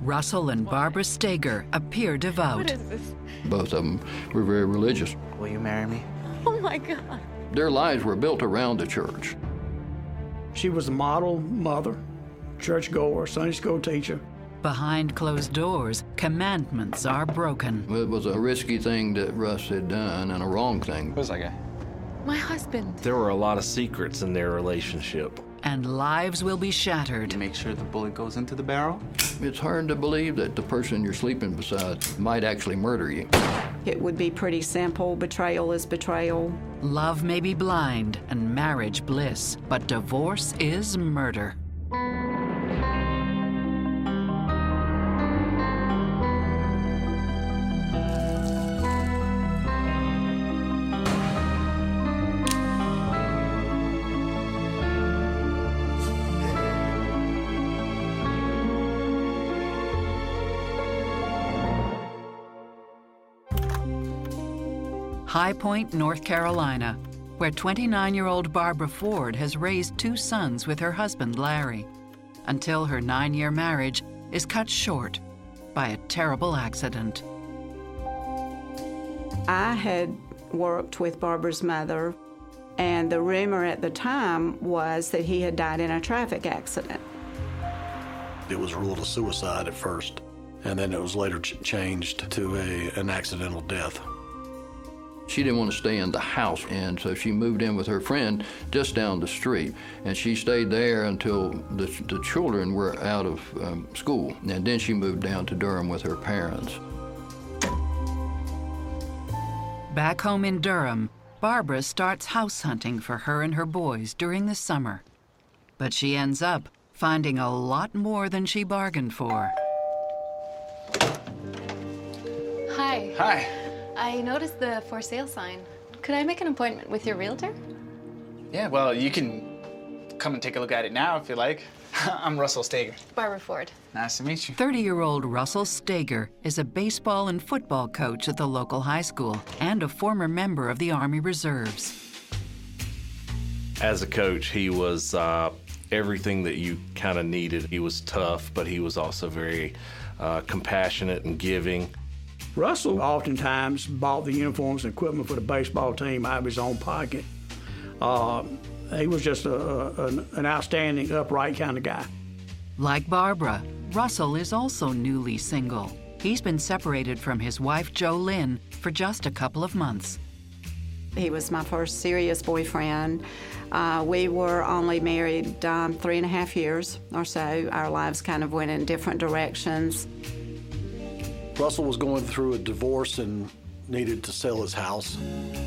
Russell and Barbara Steger appear devout. What is this? Both of them were very religious. Will you marry me? Oh my God. Their lives were built around the church. She was a model mother, churchgoer, Sunday school teacher. Behind closed doors, commandments are broken. It was a risky thing that Russ had done and a wrong thing. Who's that guy? My husband. There were a lot of secrets in their relationship. And lives will be shattered. Make sure the bullet goes into the barrel. It's hard to believe that the person you're sleeping beside might actually murder you. It would be pretty simple. Betrayal is betrayal. Love may be blind and marriage bliss, but divorce is murder. High Point, North Carolina, where 29-year-old Barbara Ford has raised 2 sons with her husband, Larry, until her 9-year marriage is cut short by a terrible accident. I had worked with Barbara's mother, and the rumor at the time was that he had died in a traffic accident. It was ruled a suicide at first, and then it was later changed to an accidental death. She didn't want to stay in the house, and so she moved in with her friend just down the street. And she stayed there until the children were out of school. And then she moved down to Durham with her parents. Back home in Durham, Barbara starts house hunting for her and her boys during the summer. But she ends up finding a lot more than she bargained for. Hi. Hi. I noticed the for sale sign. Could I make an appointment with your realtor? Yeah, well, you can come and take a look at it now if you like. I'm Russell Steger. Barbara Ford. Nice to meet you. 30-year-old Russell Steger is a baseball and football coach at the local high school and a former member of the Army Reserves. As a coach, he was everything that you kind of needed. He was tough, but he was also very compassionate and giving. Russell oftentimes bought the uniforms and equipment for the baseball team out of his own pocket. He was just an outstanding, upright kind of guy. Like Barbara, Russell is also newly single. He's been separated from his wife, Jo Lynn, for just a couple of months. He was my first serious boyfriend. We were only married 3.5 years or so. Our lives kind of went in different directions. Russell was going through a divorce and needed to sell his house.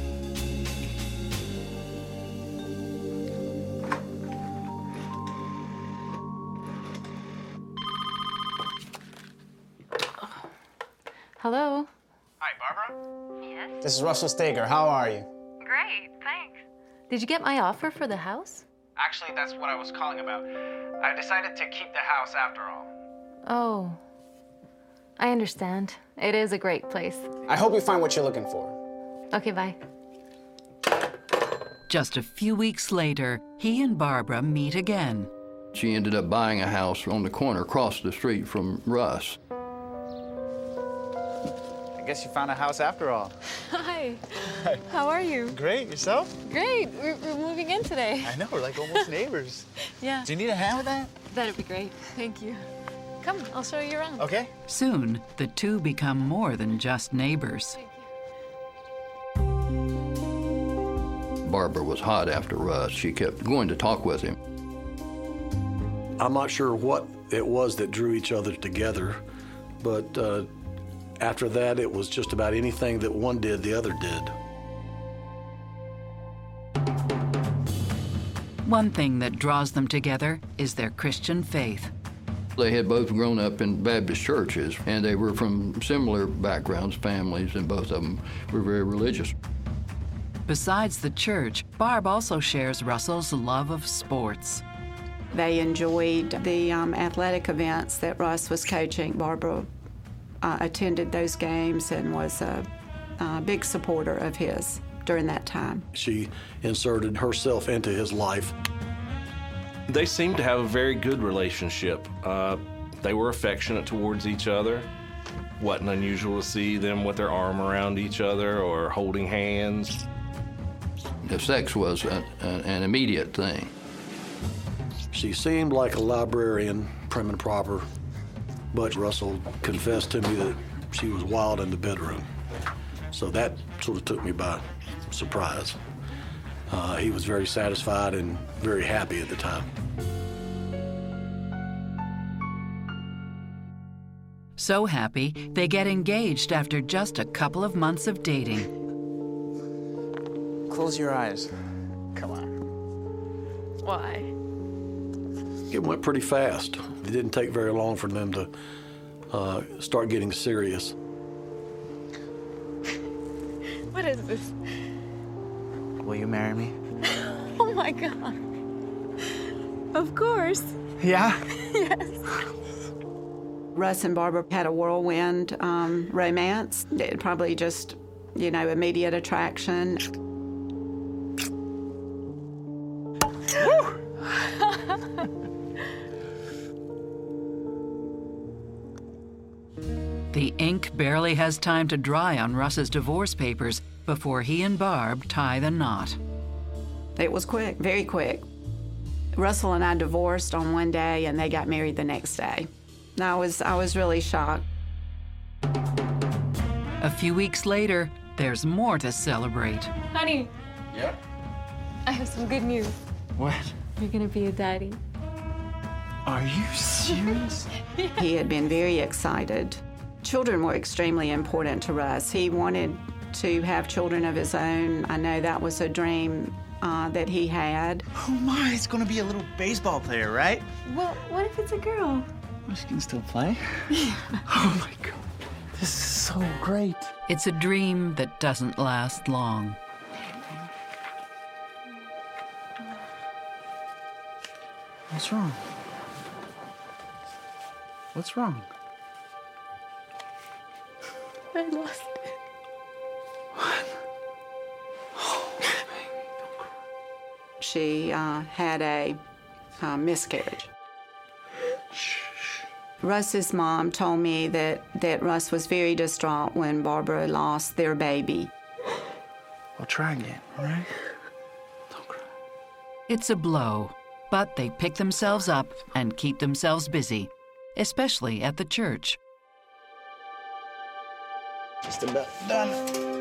Hello? Hi, Barbara. Yes? This is Russell Steger. How are you? Great, thanks. Did you get my offer for the house? Actually, that's what I was calling about. I decided to keep the house after all. Oh, I understand. It is a great place. I hope you find what you're looking for. Okay, bye. Just a few weeks later, he and Barbara meet again. She ended up buying a house on the corner across the street from Russ. I guess you found a house after all. Hi. How are you? Great. Yourself? Great. We're moving in today. I know. We're like almost neighbors. Yeah. Do you need a hand with that? That'd be great. Thank you. Come, I'll show you around. Okay. Soon, the two become more than just neighbors. Thank Barbara was hot after Russ. She kept going to talk with him. I'm not sure what it was that drew each other together, but after that, it was just about anything that one did, the other did. One thing that draws them together is their Christian faith. They had both grown up in Baptist churches, and they were from similar backgrounds, families, and both of them were very religious. Besides the church, Barb also shares Russell's love of sports. They enjoyed the athletic events that Russ was coaching. Barbara attended those games and was a big supporter of his during that time. She inserted herself into his life. They seem to have a very good relationship. They were affectionate towards each other. Wasn't unusual to see them with their arm around each other or holding hands. The sex was an immediate thing. She seemed like a librarian, prim and proper, but Russell confessed to me that she was wild in the bedroom. So that sort of took me by surprise. He was very satisfied and very happy at the time. So happy, they get engaged after just a couple of months of dating. Close your eyes. Come on. Why? It went pretty fast. It didn't take very long for them to start getting serious. What is this? Will you marry me? Oh my God. Of course. Yeah? Yes. Russ and Barbara had a whirlwind romance. It probably just, immediate attraction. The ink barely has time to dry on Russ's divorce papers before he and Barb tie the knot. It was quick, very quick. Russell and I divorced on one day, and they got married the next day. I was really shocked. A few weeks later, there's more to celebrate. Honey. Yep. I have some good news. What? You're gonna be a daddy. Are you serious? He had been very excited. Children were extremely important to Russ. He wanted to have children of his own. I know that was a dream that he had. Oh my, it's gonna be a little baseball player, right? Well, what if it's a girl? Well, she can still play. Oh my God. This is so great. It's a dream that doesn't last long. What's wrong? What's wrong? I lost it. She had a miscarriage. Russ's mom told me that Russ was very distraught when Barbara lost their baby. I'll try again, all right? Don't cry. It's a blow, but they pick themselves up and keep themselves busy, especially at the church. Just about done.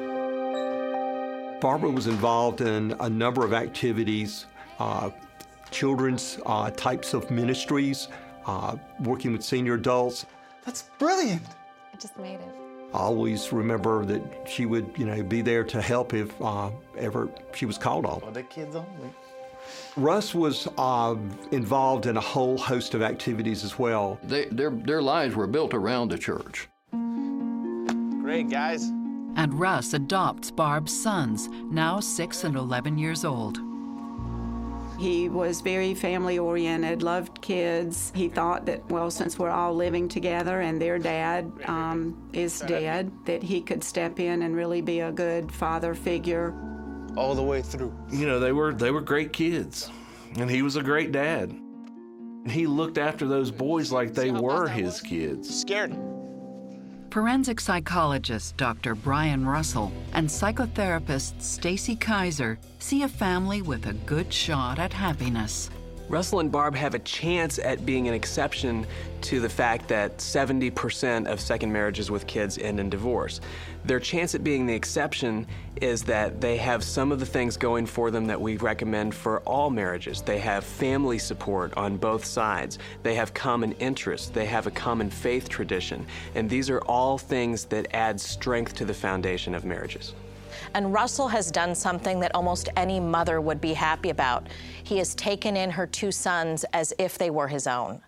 Barbara was involved in a number of activities, children's types of ministries, working with senior adults. That's brilliant. I just made it. I always remember that she would, be there to help if ever she was called on. For the kids only. Russ was involved in a whole host of activities as well. Their lives were built around the church. Great, guys. And Russ adopts Barb's sons, now 6 and 11 years old. He was very family-oriented, loved kids. He thought that, since we're all living together and their dad is dead, that he could step in and really be a good father figure. All the way through. They were great kids, and he was a great dad. And he looked after those boys like they were his kids. Scared. Forensic psychologist Dr. Brian Russell and psychotherapist Stacy Kaiser see a family with a good shot at happiness. Russell and Barb have a chance at being an exception to the fact that 70% of second marriages with kids end in divorce. Their chance at being the exception is that they have some of the things going for them that we recommend for all marriages. They have family support on both sides. They have common interests. They have a common faith tradition. And these are all things that add strength to the foundation of marriages. And Russell has done something that almost any mother would be happy about. He has taken in her 2 sons as if they were his own.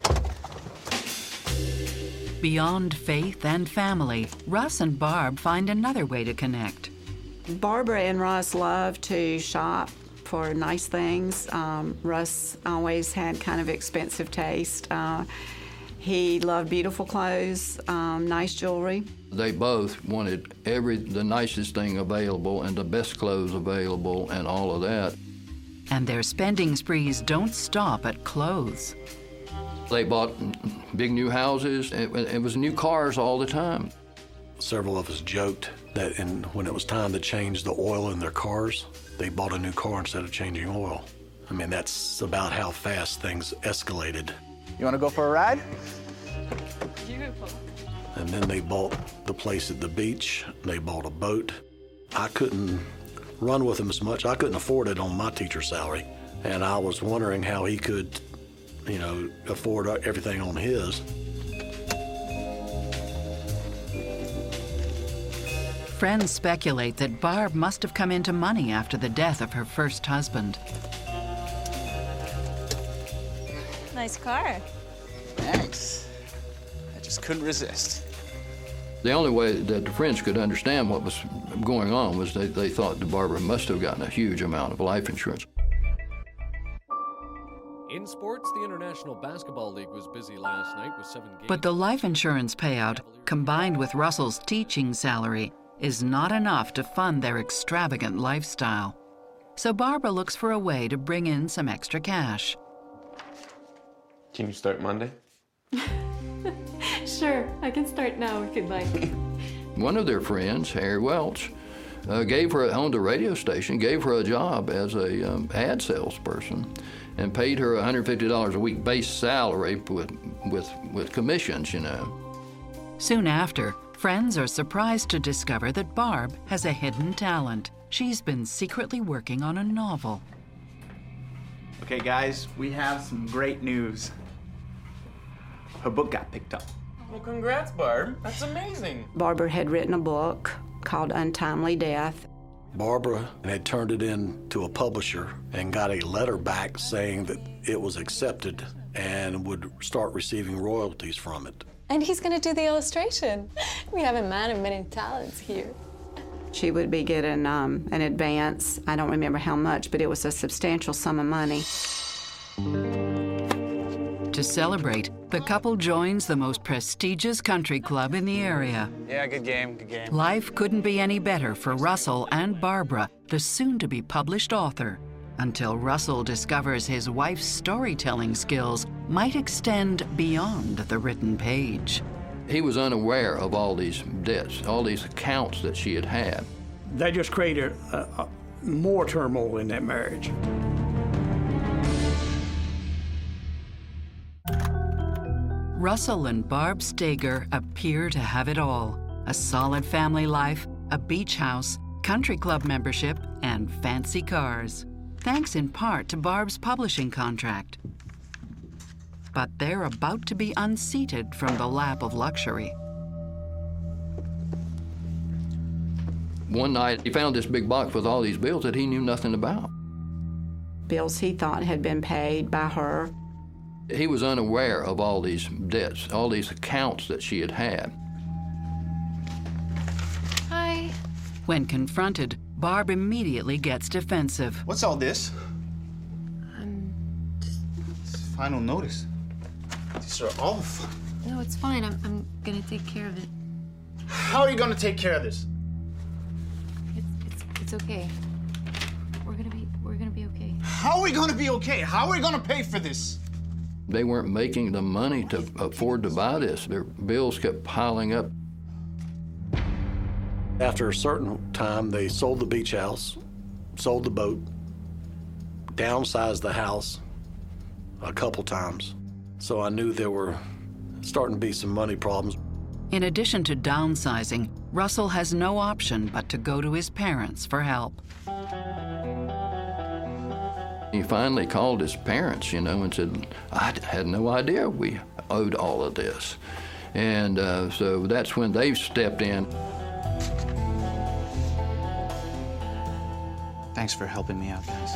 Beyond faith and family, Russ and Barb find another way to connect. Barbara and Russ love to shop for nice things. Russ always had kind of expensive taste. He loved beautiful clothes, nice jewelry. They both wanted the nicest thing available and the best clothes available and all of that. And their spending sprees don't stop at clothes. They bought big new houses. It was new cars all the time. Several of us joked that when it was time to change the oil in their cars, they bought a new car instead of changing oil. I mean, that's about how fast things escalated. You want to go for a ride? Beautiful. And then they bought the place at the beach. They bought a boat. I couldn't run with them as much. I couldn't afford it on my teacher salary. And I was wondering how he could, afford everything on his. Friends speculate that Barb must have come into money after the death of her first husband. Nice car. Thanks. I just couldn't resist. The only way that the friends could understand what was going on was they thought that Barbara must have gotten a huge amount of life insurance. In sports, the International Basketball League was busy last night with 7 games. But the life insurance payout, combined with Russell's teaching salary, is not enough to fund their extravagant lifestyle. So Barbara looks for a way to bring in some extra cash. Can you start Monday? Sure, I can start now if you'd like. One of their friends, Harry Welch, owned a radio station, gave her a job as a ad salesperson, and paid her $150 a week base salary with commissions, Soon after, friends are surprised to discover that Barb has a hidden talent. She's been secretly working on a novel. Okay, guys, we have some great news. Her book got picked up. Well, congrats, Barb. That's amazing. Barbara had written a book called Untimely Death. Barbara had turned it in to a publisher and got a letter back saying that it was accepted and would start receiving royalties from it. And he's going to do the illustration. We have a man of many talents here. She would be getting an advance. I don't remember how much, but it was a substantial sum of money. To celebrate, the couple joins the most prestigious country club in the area. Yeah, good game, good game. Life couldn't be any better for Russell and Barbara, the soon-to-be published author, until Russell discovers his wife's storytelling skills might extend beyond the written page. He was unaware of all these debts, all these accounts that she had had. They just created more turmoil in that marriage. Russell and Barb Steger appear to have it all: a solid family life, a beach house, country club membership, and fancy cars, thanks in part to Barb's publishing contract. But they're about to be unseated from the lap of luxury. One night, he found this big box with all these bills that he knew nothing about. Bills he thought had been paid by her. He was unaware of all these debts, all these accounts that she had had. Hi. When confronted, Barb immediately gets defensive. What's all this? It's final notice. These are all No, it's fine. I'm gonna take care of it. How are you gonna take care of this? It's okay. We're gonna be okay. How are we gonna be okay? How are we gonna pay for this? They weren't making the money to afford to buy this. Their bills kept piling up. After a certain time, they sold the beach house, sold the boat, downsized the house a couple times. So I knew there were starting to be some money problems. In addition to downsizing, Russell has no option but to go to his parents for help. He finally called his parents, and said, I had no idea we owed all of this. And so that's when they stepped in. Thanks for helping me out, guys.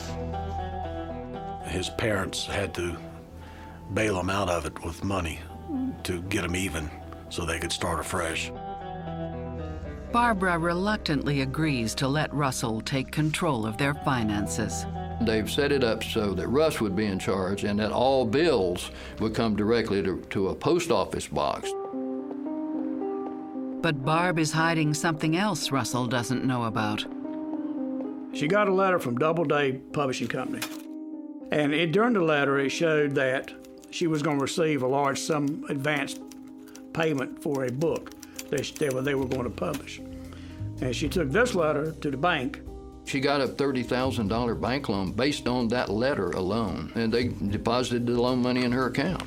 His parents had to bail him out of it with money to get him even so they could start afresh. Barbara reluctantly agrees to let Russell take control of their finances. They've set it up so that Russ would be in charge and that all bills would come directly to a post office box. But Barb is hiding something else Russell doesn't know about. She got a letter from Doubleday Publishing Company. And during the letter, it showed that she was going to receive a large sum advance payment for a book that they were going to publish. And she took this letter to the bank. She got a $30,000 bank loan based on that letter alone, and they deposited the loan money in her account.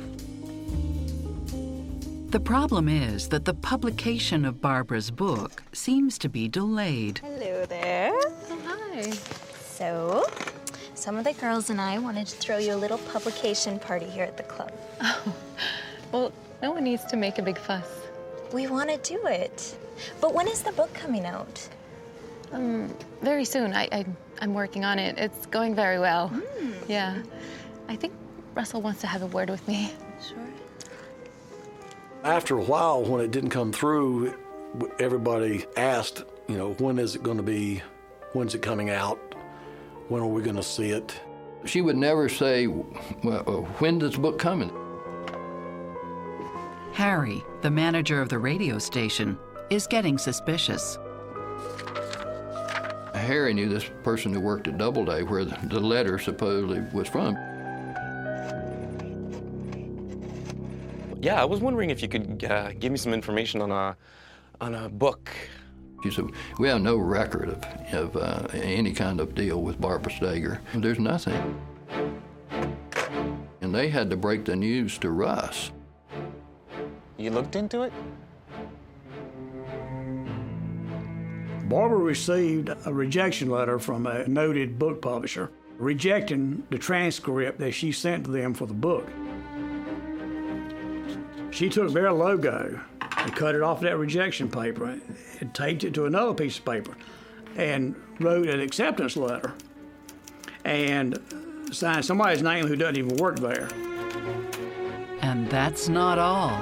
The problem is that the publication of Barbara's book seems to be delayed. Hello there. Oh, hi. So, some of the girls and I wanted to throw you a little publication party here at the club. Oh, well, no one needs to make a big fuss. We want to do it. But when is the book coming out? Very soon. I'm working on it. It's going very well. Yeah. I think Russell wants to have a word with me. Sure. After a while, when it didn't come through, everybody asked, you know, when is it going to be? When's it coming out? When are we going to see it? She would never say, well, when does the book coming? Harry, the manager of the radio station, is getting suspicious. Harry knew this person who worked at Doubleday, where the letter supposedly was from. Yeah, I was wondering if you could give me some information on a book. She said, we have no record of any kind of deal with Barbara Steger. There's nothing. And they had to break the news to Russ. You looked into it? Barbara received a rejection letter from a noted book publisher rejecting the transcript that she sent to them for the book. She took their logo and cut it off that rejection paper and taped it to another piece of paper and wrote an acceptance letter and signed somebody's name who doesn't even work there. And that's not all.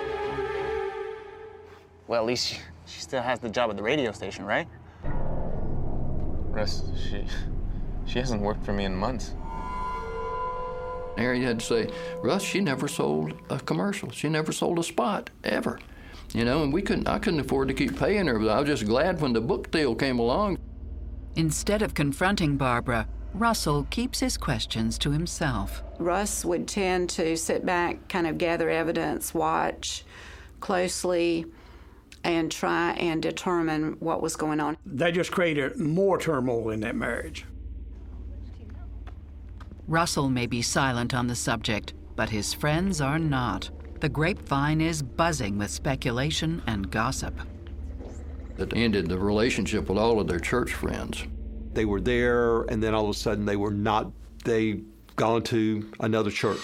Well, at least she still has the job at the radio station, right? Russ, she hasn't worked for me in months. Harry had to say, Russ, she never sold a commercial. She never sold a spot, ever. You know, and I couldn't afford to keep paying her, but I was just glad when the book deal came along. Instead of confronting Barbara, Russell keeps his questions to himself. Russ would tend to sit back, kind of gather evidence, watch closely, and try and determine what was going on. That just created more turmoil in that marriage. Russell may be silent on the subject, but his friends are not. The grapevine is buzzing with speculation and gossip. It ended the relationship with all of their church friends. They were there, and then all of a sudden they were not. They'd gone to another church.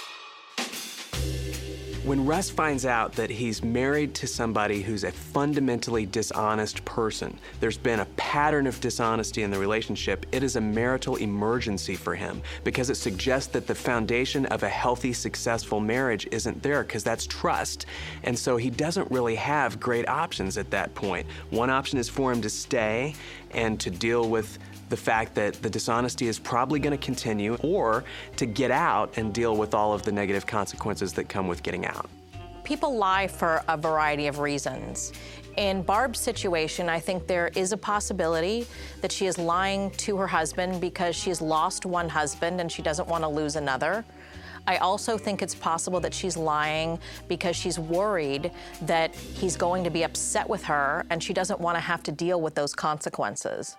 When Russ finds out that he's married to somebody who's a fundamentally dishonest person, there's been a pattern of dishonesty in the relationship, it is a marital emergency for him because it suggests that the foundation of a healthy, successful marriage isn't there because that's trust. And so he doesn't really have great options at that point. One option is for him to stay and to deal with the fact that the dishonesty is probably going to continue, or to get out and deal with all of the negative consequences that come with getting out. People lie for a variety of reasons. In Barb's situation, I think there is a possibility that she is lying to her husband because she's lost one husband and she doesn't want to lose another. I also think it's possible that she's lying because she's worried that he's going to be upset with her and she doesn't want to have to deal with those consequences.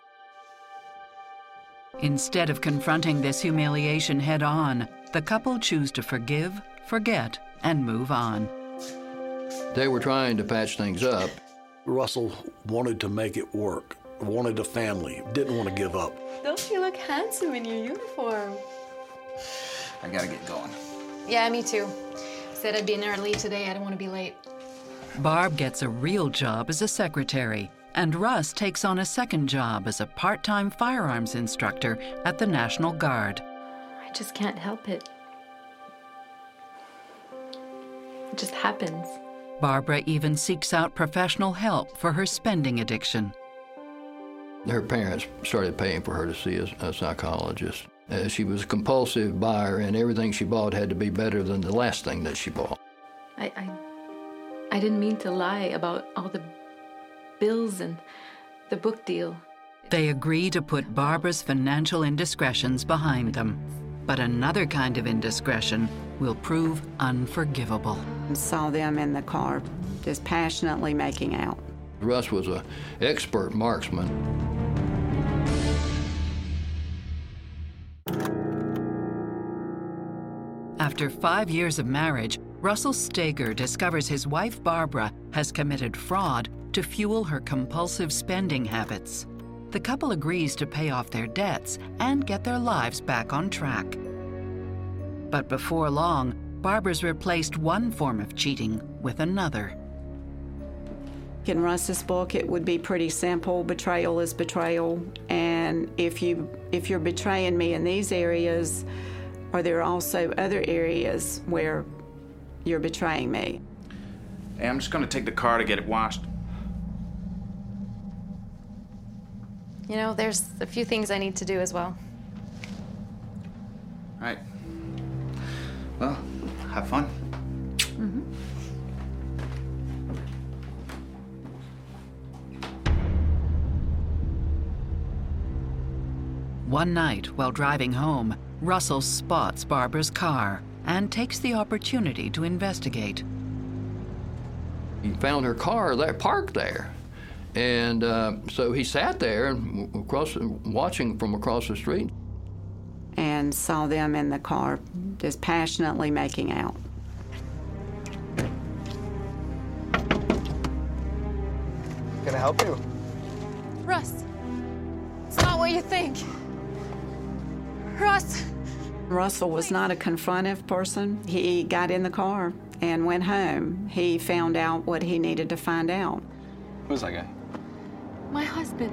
Instead of confronting this humiliation head-on, the couple choose to forgive, forget, and move on. They were trying to patch things up. Russell wanted to make it work, wanted a family, didn't want to give up. Don't you look handsome in your uniform? I gotta get going. Yeah, me too. Said I'd be in early today. I didn't want to be late. Barb gets a real job as a secretary, and Russ takes on a second job as a part-time firearms instructor at the National Guard. I just can't help it. It just happens. Barbara even seeks out professional help for her spending addiction. Her parents started paying for her to see a psychologist. She was a compulsive buyer, and everything she bought had to be better than the last thing that she bought. I didn't mean to lie about all the bills and the book deal. They agree to put Barbara's financial indiscretions behind them. But another kind of indiscretion will prove unforgivable. Saw them in the car just passionately making out. Russ was an expert marksman. After 5 years of marriage, Russell Steger discovers his wife Barbara has committed fraud to fuel her compulsive spending habits. The couple agrees to pay off their debts and get their lives back on track. But before long, Barbara's replaced one form of cheating with another. In Russ's book, it would be pretty simple. Betrayal is betrayal. And if you're betraying me in these areas, are there also other areas where you're betraying me? Hey, I'm just gonna take the car to get it washed. You know, there's a few things I need to do as well. All right. Well, have fun. Mm-hmm. One night, while driving home, Russell spots Barbara's car and takes the opportunity to investigate. He found her car parked there. And so he sat there watching from across the street. And saw them in the car just passionately making out. Can I help you? Russ, it's not what you think. Russ! Russell was not a confrontive person. He got in the car and went home. He found out what he needed to find out. Who's that guy? My husband.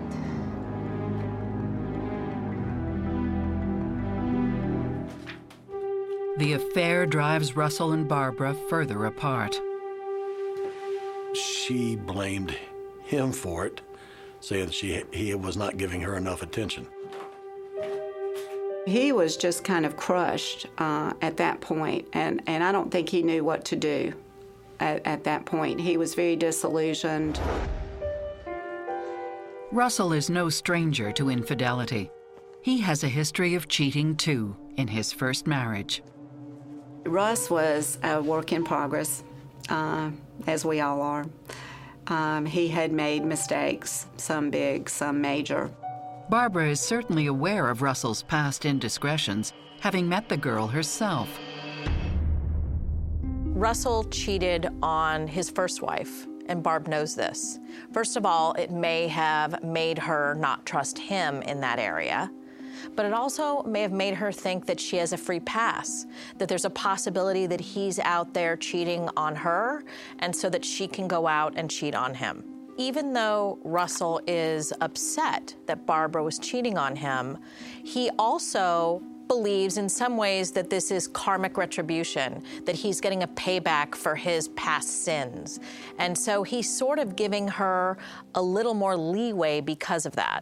The affair drives Russell and Barbara further apart. She blamed him for it, saying he was not giving her enough attention. He was just kind of crushed at that point, and I don't think he knew what to do at that point. He was very disillusioned. Russell is no stranger to infidelity. He has a history of cheating, too, in his first marriage. Russ was a work in progress, as we all are. He had made mistakes, some big, some major. Barbara is certainly aware of Russell's past indiscretions, having met the girl herself. Russell cheated on his first wife, and Barb knows this. First of all, it may have made her not trust him in that area, but it also may have made her think that she has a free pass, that there's a possibility that he's out there cheating on her, and so that she can go out and cheat on him. Even though Russell is upset that Barbara was cheating on him, he also believes in some ways that this is karmic retribution, that he's getting a payback for his past sins. And so he's sort of giving her a little more leeway because of that.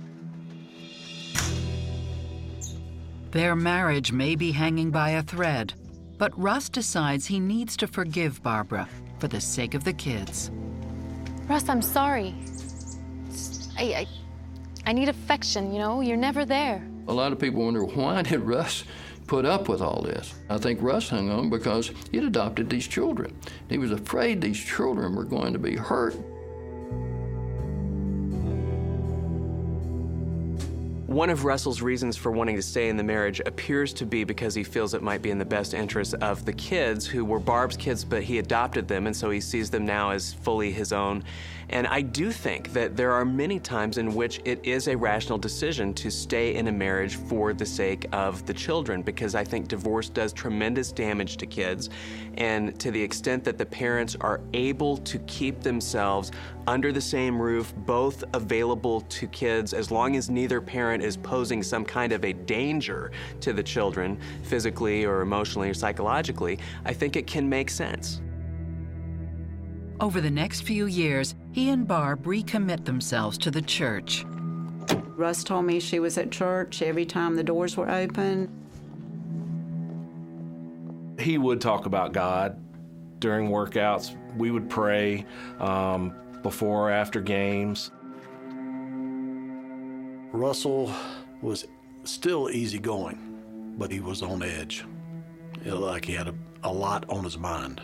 Their marriage may be hanging by a thread, but Russ decides he needs to forgive Barbara for the sake of the kids. Russ, I'm sorry. I need affection, you know? You're never there. A lot of people wonder, why did Russ put up with all this? I think Russ hung on because he'd adopted these children. He was afraid these children were going to be hurt. One of Russell's reasons for wanting to stay in the marriage appears to be because he feels it might be in the best interest of the kids, who were Barb's kids, but he adopted them, and so he sees them now as fully his own. And I do think that there are many times in which it is a rational decision to stay in a marriage for the sake of the children, because I think divorce does tremendous damage to kids. And to the extent that the parents are able to keep themselves under the same roof, both available to kids, as long as neither parent is posing some kind of a danger to the children, physically or emotionally or psychologically, I think it can make sense. Over the next few years, he and Barb recommit themselves to the church. Russ told me she was at church every time the doors were open. He would talk about God during workouts. We would pray before or after games. Russell was still easygoing. but he was on edge. It looked like he had a lot on his mind.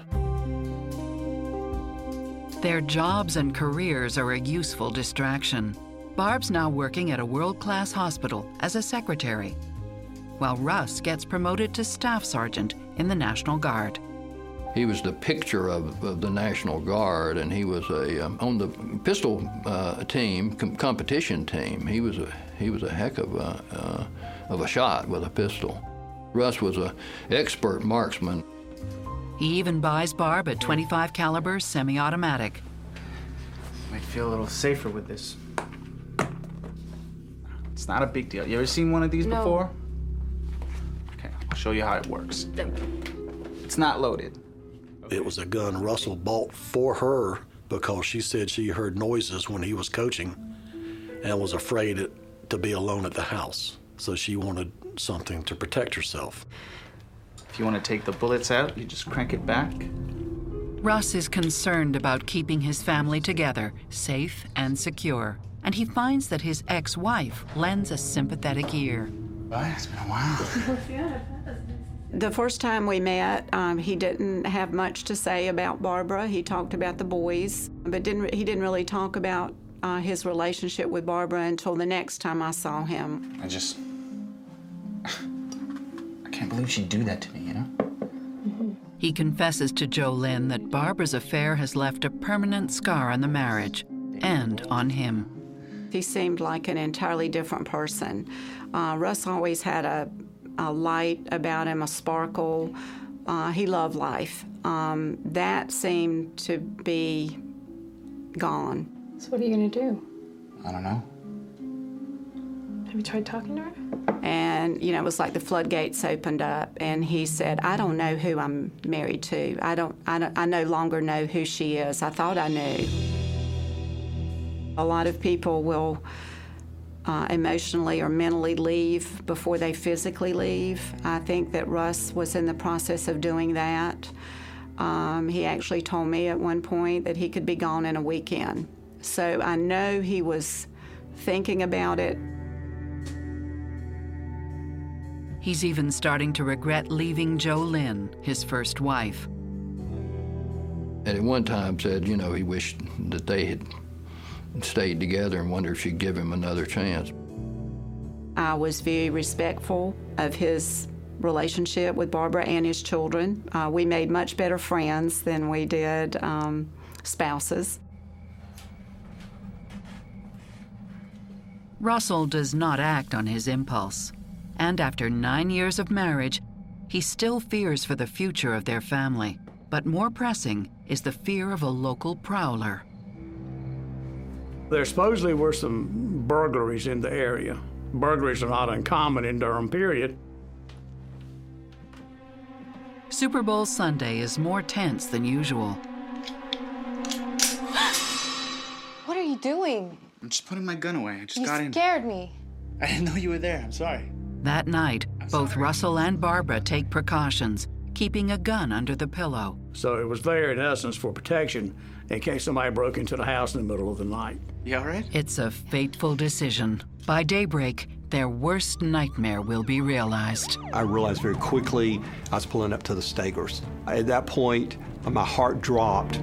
Their jobs and careers are a useful distraction. Barb's now working at a world-class hospital as a secretary, while Russ gets promoted to staff sergeant in the National Guard. He was the picture of the National Guard, and he was on the pistol team, competition team. He was a heck of a shot with a pistol. Russ was an expert marksman. He even buys Barb a .25 caliber semi-automatic. Might feel a little safer with this. It's not a big deal. You ever seen one of these before? Okay, I'll show you how it works. It's not loaded. It was a gun Russell bought for her because she said she heard noises when he was coaching and was afraid to be alone at the house. So she wanted something to protect herself. If you want to take the bullets out, you just crank it back. Russ is concerned about keeping his family together, safe and secure, and he finds that his ex-wife lends a sympathetic ear. It's been a while. The first time we met, he didn't have much to say about Barbara. He talked about the boys, but he didn't really talk about his relationship with Barbara until the next time I saw him. I can't believe she'd do that to me, you know? He confesses to JoLynn that Barbara's affair has left a permanent scar on the marriage and on him. He seemed like an entirely different person. Russ always had a light about him, a sparkle. He loved life. That seemed to be gone. So what are you gonna do? I don't know. Have you tried talking to her? And, you know, it was like the floodgates opened up, and he said, I don't know who I'm married to. I no longer know who she is. I thought I knew. A lot of people will emotionally or mentally leave before they physically leave. I think that Russ was in the process of doing that. He actually told me at one point that he could be gone in a weekend. So I know he was thinking about it. He's even starting to regret leaving JoLynn, his first wife. And at one time said, you know, he wished that they had stayed together and wondered if she'd give him another chance. I was very respectful of his relationship with Barbara and his children. We made much better friends than we did spouses. Russell does not act on his impulse. And after 9 years of marriage, he still fears for the future of their family. But more pressing is the fear of a local prowler. There supposedly were some burglaries in the area. Burglaries are not uncommon in Durham, period. Super Bowl Sunday is more tense than usual. What are you doing? I'm just putting my gun away. I just got in. You scared me. I didn't know you were there. I'm sorry. That night, both Russell and Barbara take precautions, keeping a gun under the pillow. So it was there, in essence, for protection in case somebody broke into the house in the middle of the night. You all right? It's a fateful decision. By daybreak, their worst nightmare will be realized. I realized very quickly I was pulling up to the Stagers. At that point, my heart dropped.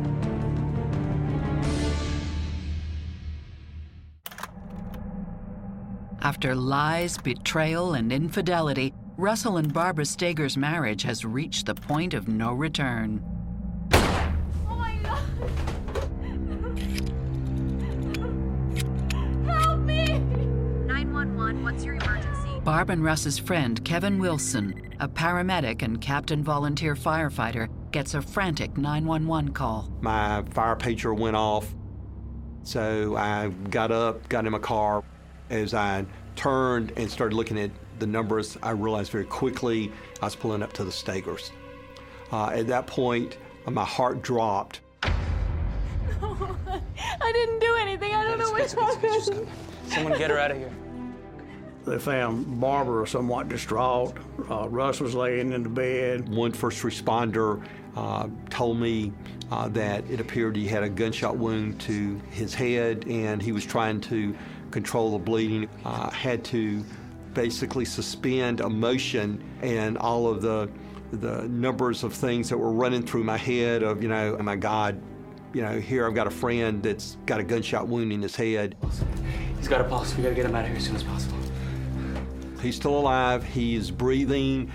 After lies, betrayal, and infidelity, Russell and Barbara Stager's marriage has reached the point of no return. Oh my God! Help me! 911, what's your emergency? Barb and Russ's friend, Kevin Wilson, a paramedic and captain volunteer firefighter, gets a frantic 911 call. My fire pager went off, so I got up, got in my car. As I turned and started looking at the numbers, I realized very quickly I was pulling up to the Stagers. At that point, my heart dropped. I didn't do anything. I don't know what happened. Someone get her out of here. They found Barbara somewhat distraught. Russ was laying in the bed. One first responder told me that it appeared he had a gunshot wound to his head and he was trying to control the bleeding. Had to basically suspend emotion and all of the numbers of things that were running through my head of, oh my God, here I've got a friend that's got a gunshot wound in his head. He's got a pulse. We gotta get him out of here as soon as possible. He's still alive. He is breathing.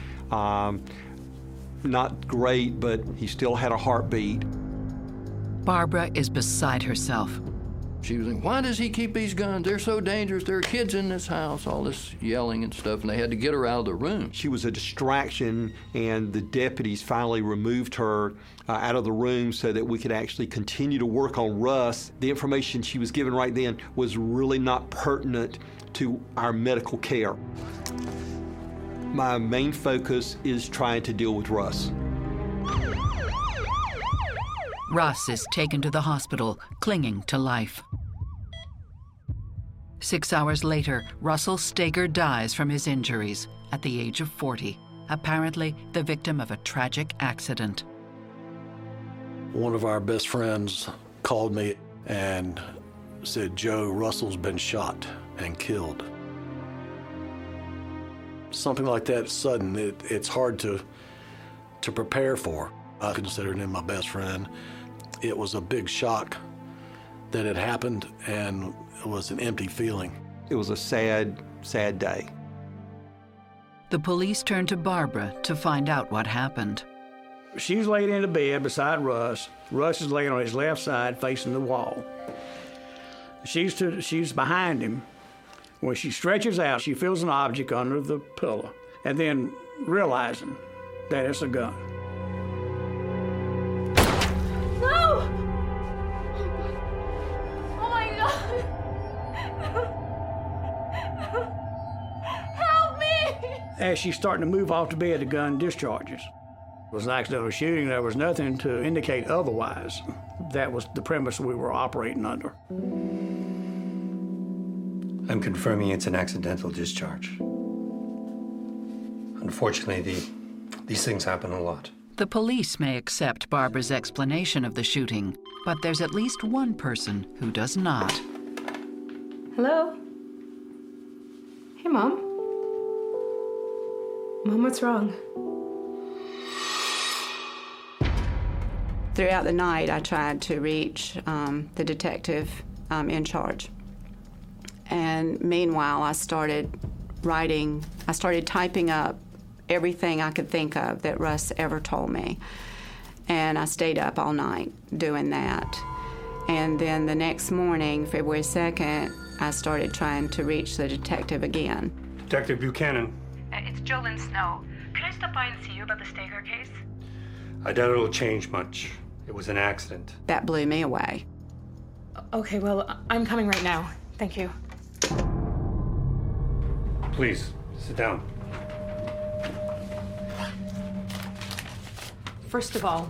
Not great, but he still had a heartbeat. Barbara is beside herself. She was like, why does he keep these guns? They're so dangerous. There are kids in this house, all this yelling and stuff, and they had to get her out of the room. She was a distraction, and the deputies finally removed her out of the room so that we could actually continue to work on Russ. The information she was given right then was really not pertinent to our medical care. My main focus is trying to deal with Russ. Russ is taken to the hospital, clinging to life. 6 hours later, Russell Stager dies from his injuries at the age of 40, apparently the victim of a tragic accident. One of our best friends called me and said, Joe, Russell's been shot and killed. Something like that sudden, it's hard to prepare for. I considered him my best friend. It was a big shock that it happened, and it was an empty feeling. It was a sad, sad day. The police turned to Barbara to find out what happened. She's laid in the bed beside Russ. Russ is laying on his left side facing the wall. She's behind him. When she stretches out, she feels an object under the pillow, and then realizing that it's a gun. No! Oh my God! Help me! As she's starting to move off the bed, the gun discharges. It was an accidental shooting. There was nothing to indicate otherwise. That was the premise we were operating under. I'm confirming it's an accidental discharge. Unfortunately, these things happen a lot. The police may accept Barbara's explanation of the shooting, but there's at least one person who does not. Hello? Hey, Mom. Mom, what's wrong? Throughout the night, I tried to reach the detective in charge. And meanwhile, I started typing up everything I could think of that Russ ever told me. And I stayed up all night doing that. And then the next morning, February 2nd, I started trying to reach the detective again. Detective Buchanan. It's Jolyn Snow. Could I stop by and see you about the Stager case? I doubt it'll change much. It was an accident. That blew me away. Okay, well, I'm coming right now. Thank you. Please, sit down. First of all,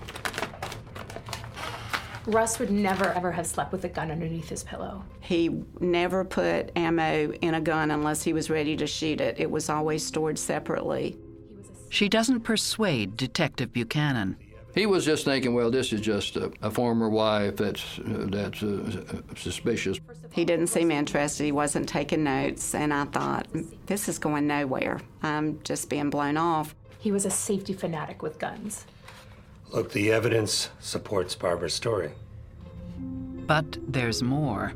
Russ would never, ever have slept with a gun underneath his pillow. He never put ammo in a gun unless he was ready to shoot it. It was always stored separately. She doesn't persuade Detective Buchanan. He was just thinking, well, this is just a former wife that's suspicious. He didn't seem interested. He wasn't taking notes, and I thought, this is going nowhere. I'm just being blown off. He was a safety fanatic with guns. Look, the evidence supports Barbara's story. But there's more.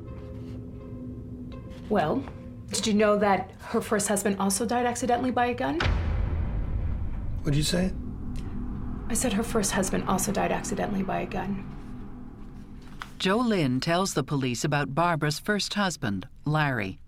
Well, did you know that her first husband also died accidentally by a gun? What'd you say? I said her first husband also died accidentally by a gun. Jolyn tells the police about Barbara's first husband, Larry.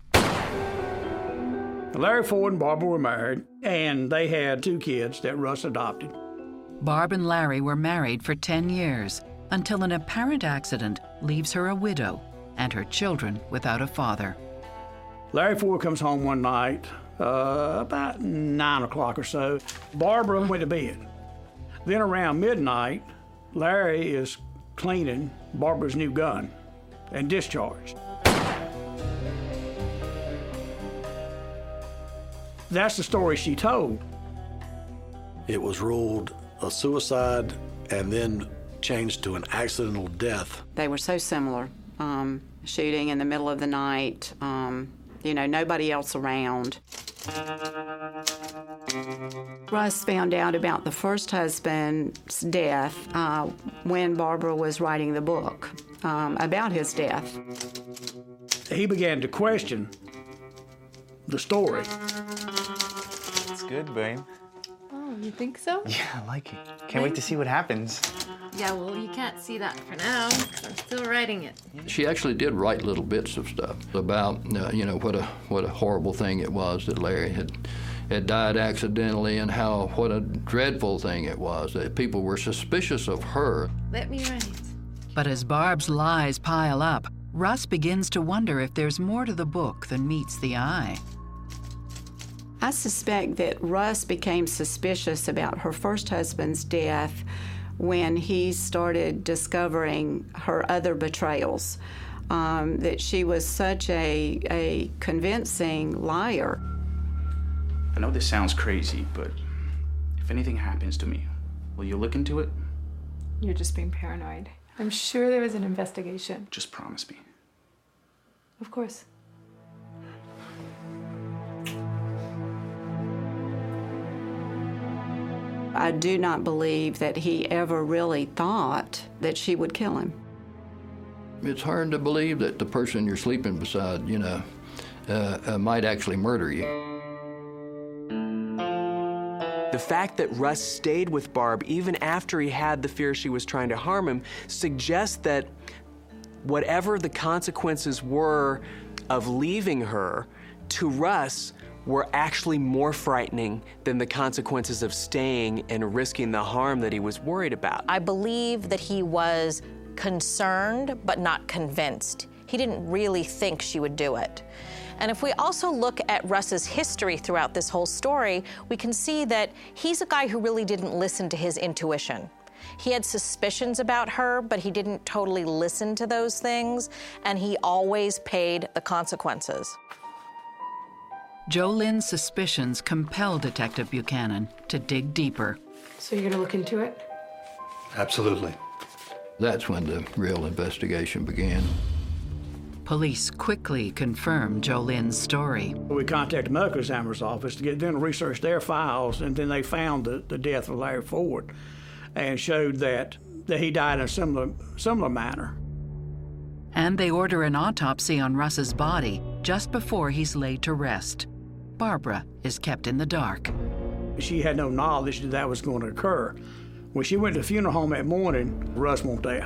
Larry Ford and Barbara were married, and they had 2 kids that Russ adopted. Barb and Larry were married for 10 years until an apparent accident leaves her a widow and her children without a father. Larry Ford comes home one night, about 9 o'clock or so. Barbara went to bed. Then around midnight, Larry is cleaning Barbara's new gun and discharged. That's the story she told. It was ruled a suicide and then changed to an accidental death. They were so similar. Shooting in the middle of the night, nobody else around. Russ found out about the first husband's death when Barbara was writing the book about his death. He began to question the story. It's good, babe. Oh, you think so? Yeah, I like it. Can't wait to see what happens. Yeah, well, you can't see that for now, 'cause I'm still writing it. She actually did write little bits of stuff about, you know, what a horrible thing it was that Larry had died accidentally, and what a dreadful thing it was that people were suspicious of her. Let me write. But as Barb's lies pile up, Russ begins to wonder if there's more to the book than meets the eye. I suspect that Russ became suspicious about her first husband's death when he started discovering her other betrayals, that she was such a convincing liar. I know this sounds crazy, but if anything happens to me, will you look into it? You're just being paranoid. I'm sure there was an investigation. Just promise me. Of course. I do not believe that he ever really thought that she would kill him. It's hard to believe that the person you're sleeping beside, you know, might actually murder you. The fact that Russ stayed with Barb even after he had the fear she was trying to harm him suggests that whatever the consequences were of leaving her, to Russ, were actually more frightening than the consequences of staying and risking the harm that he was worried about. I believe that he was concerned but not convinced. He didn't really think she would do it. And if we also look at Russ's history throughout this whole story, we can see that he's a guy who really didn't listen to his intuition. He had suspicions about her, but he didn't totally listen to those things, and he always paid the consequences. Jolynn's suspicions compel Detective Buchanan to dig deeper. So you're gonna look into it? Absolutely. That's when the real investigation began. Police quickly confirmed Jolynn's story. We contacted the medical examiner's office to get them to research their files, and then they found the death of Larry Ford and showed that he died in a similar manner. And they order an autopsy on Russ's body just before he's laid to rest. Barbara is kept in the dark. She had no knowledge that was going to occur. When she went to the funeral home that morning, Russ wasn't there.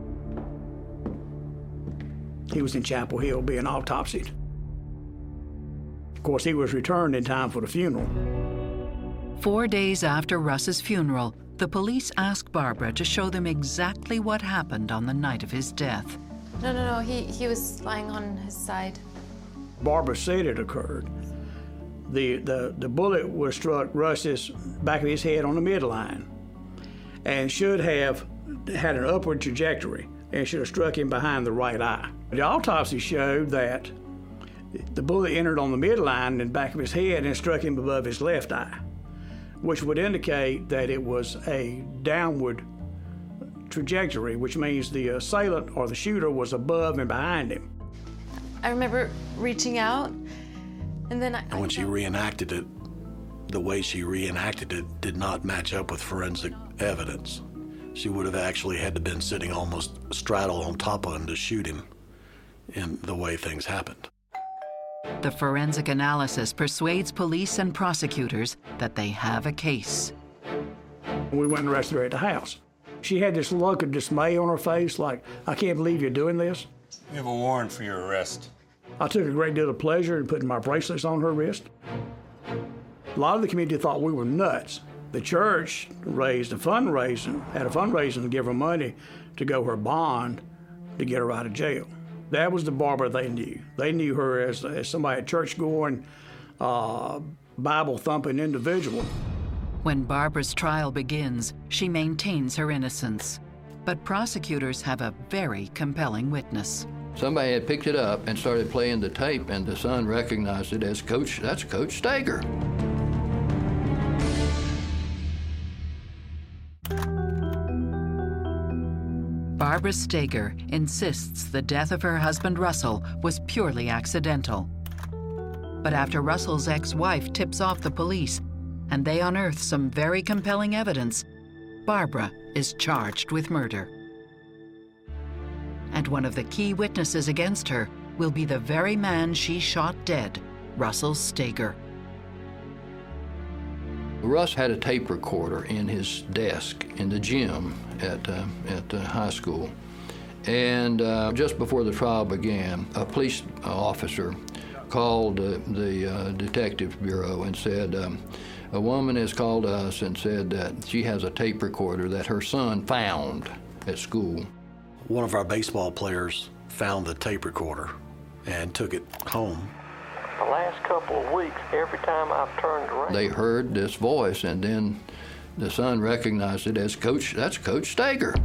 He was in Chapel Hill being autopsied. Of course, he was returned in time for the funeral. 4 days after Russ's funeral, the police asked Barbara to show them exactly what happened on the night of his death. No, he was lying on his side. Barbara said it occurred. The bullet was struck Russ's back of his head on the midline and should have had an upward trajectory and should have struck him behind the right eye. The autopsy showed that the bullet entered on the midline in the back of his head and struck him above his left eye, which would indicate that it was a downward trajectory, which means the assailant or the shooter was above and behind him. I remember reaching out, and then And when she reenacted it, the way she reenacted it did not match up with forensic evidence. She would have actually had to been sitting almost straddle on top of him to shoot him in the way things happened. The forensic analysis persuades police and prosecutors that they have a case. We went and arrested her at the house. She had this look of dismay on her face, like, I can't believe you're doing this. We have a warrant for your arrest. I took a great deal of pleasure in putting my bracelets on her wrist. A lot of the community thought we were nuts. The church had a fundraising to give her money to go her bond to get her out of jail. That was the Barbara they knew. They knew her as somebody, a church-going, Bible-thumping individual. When Barbara's trial begins, she maintains her innocence. But prosecutors have a very compelling witness. Somebody had picked it up and started playing the tape, and the son recognized it as that's Coach Stager. Barbara Stager insists the death of her husband Russell was purely accidental. But after Russell's ex-wife tips off the police and they unearth some very compelling evidence, Barbara is charged with murder. And one of the key witnesses against her will be the very man she shot dead, Russell Steger. Russ had a tape recorder in his desk in the gym at the high school. And just before the trial began, a police officer called the detective bureau and said, a woman has called us and said that she has a tape recorder that her son found at school. One of our baseball players found the tape recorder and took it home. The last couple of weeks, every time I've turned around, they heard this voice, and then the son recognized it as that's Coach Steger.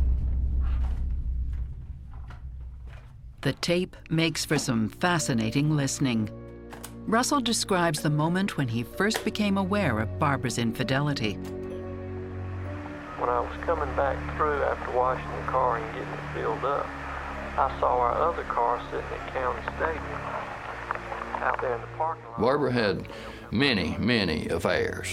The tape makes for some fascinating listening. Russell describes the moment when he first became aware of Barbara's infidelity. When I was coming back through after washing the car and getting it filled up, I saw our other car sitting at County Stadium out there in the parking lot. Barbara had many, many affairs.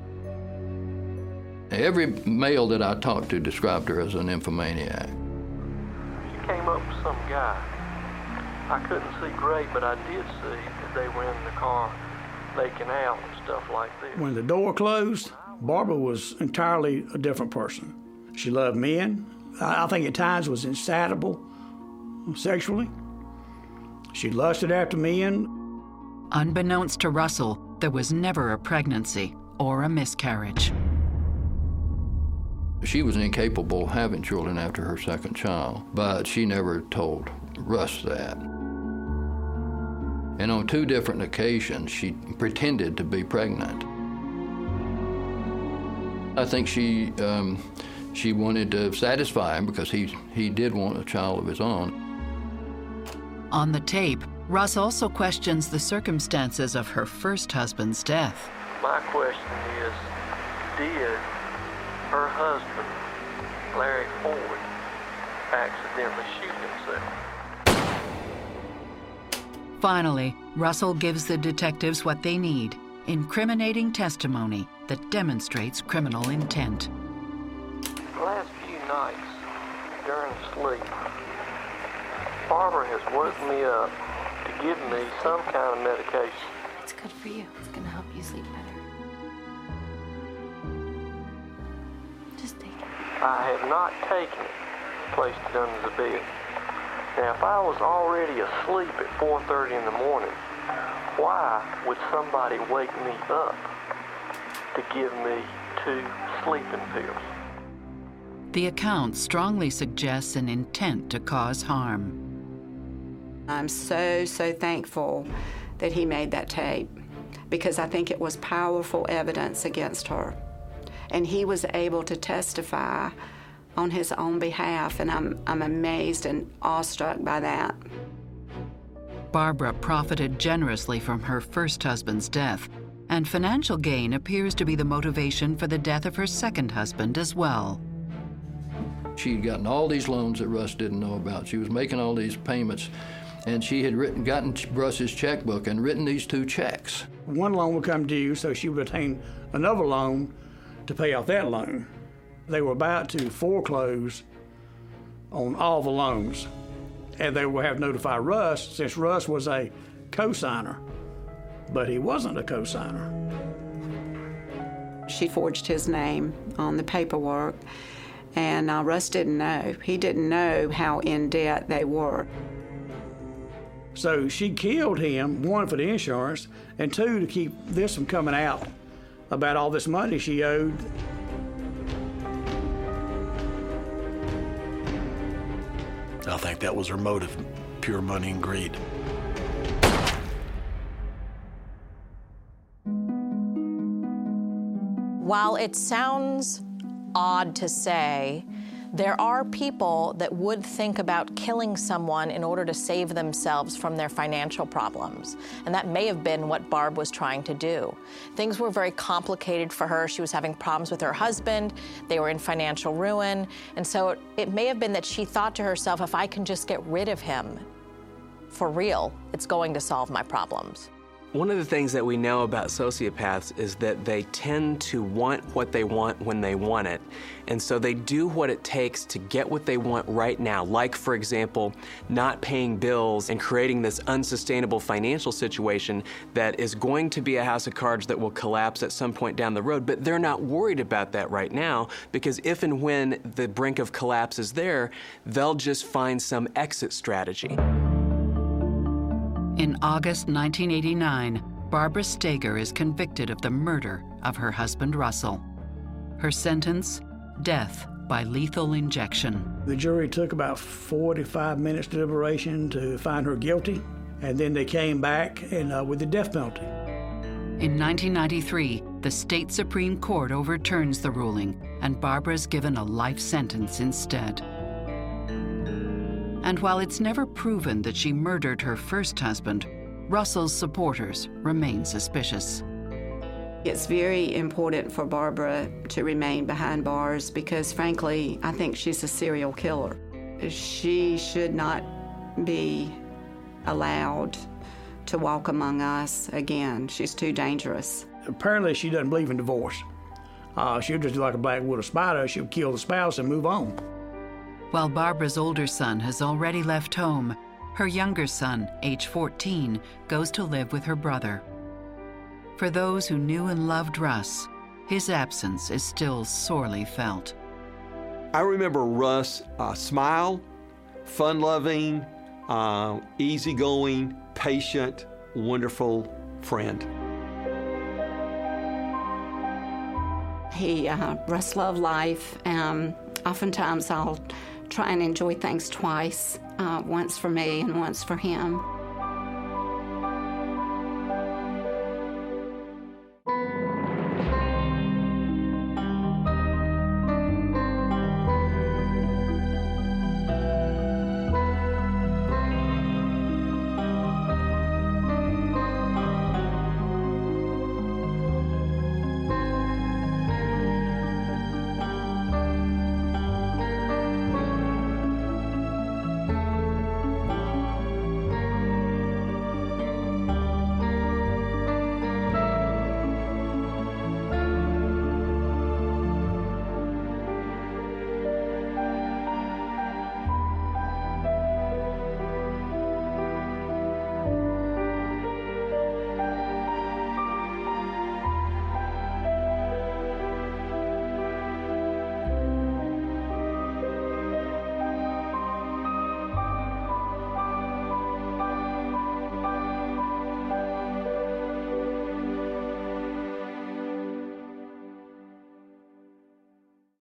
Every male that I talked to described her as an nymphomaniac. She came up with some guy. I couldn't see great, but I did see that they were in the car making out and stuff like this. When the door closed, Barbara was entirely a different person. She loved men. I think at times was insatiable sexually. She lusted after men. Unbeknownst to Russell, there was never a pregnancy or a miscarriage. She was incapable of having children after her second child, but she never told Russ that. And on 2 different occasions, she pretended to be pregnant. I think she wanted to satisfy him because he did want a child of his own. On the tape, Russ also questions the circumstances of her first husband's death. My question is, did her husband, Larry Ford, accidentally shoot himself? Finally, Russell gives the detectives what they need, incriminating testimony that demonstrates criminal intent. The last few nights, during sleep, Barbara has woken me up to give me some kind of medication. It's good for you. It's gonna help you sleep better. Just take it. I have not taken it, placed it under the bed. Now, if I was already asleep at 4:30 in the morning, why would somebody wake me up to give me 2 sleeping pills? The account strongly suggests an intent to cause harm. I'm so thankful that he made that tape because I think it was powerful evidence against her. And he was able to testify on his own behalf, and I'm amazed and awestruck by that. Barbara profited generously from her first husband's death, and financial gain appears to be the motivation for the death of her second husband as well. She'd gotten all these loans that Russ didn't know about. She was making all these payments, and she had gotten Russ's checkbook and written these 2 checks. One loan would come due, so she would obtain another loan to pay off that loan. They were about to foreclose on all the loans, and they would have notified Russ, since Russ was a co-signer, but he wasn't a co-signer. She forged his name on the paperwork, and Russ didn't know. He didn't know how in debt they were. So she killed him, 1, for the insurance, and 2, to keep this from coming out about all this money she owed. I think that was her motive, pure money and greed. While it sounds odd to say, there are people that would think about killing someone in order to save themselves from their financial problems. And that may have been what Barb was trying to do. Things were very complicated for her. She was having problems with her husband. They were in financial ruin. And so it may have been that she thought to herself, if I can just get rid of him for real, it's going to solve my problems. One of the things that we know about sociopaths is that they tend to want what they want when they want it. And so they do what it takes to get what they want right now. Like, for example, not paying bills and creating this unsustainable financial situation that is going to be a house of cards that will collapse at some point down the road. But they're not worried about that right now, because if and when the brink of collapse is there, they'll just find some exit strategy. In August 1989, Barbara Steger is convicted of the murder of her husband, Russell. Her sentence, death by lethal injection. The jury took about 45 minutes deliberation to find her guilty, and then they came back with the death penalty. In 1993, the state Supreme Court overturns the ruling, and Barbara's given a life sentence instead. And while it's never proven that she murdered her first husband, Russell's supporters remain suspicious. It's very important for Barbara to remain behind bars because, frankly, I think she's a serial killer. She should not be allowed to walk among us again. She's too dangerous. Apparently, she doesn't believe in divorce. She'll just do like a black widow spider. She'll kill the spouse and move on. While Barbara's older son has already left home, her younger son, age 14, goes to live with her brother. For those who knew and loved Russ, his absence is still sorely felt. I remember Russ smile, fun-loving, easygoing, patient, wonderful friend. Russ loved life. Oftentimes I'll try and enjoy things twice, once for me and once for him.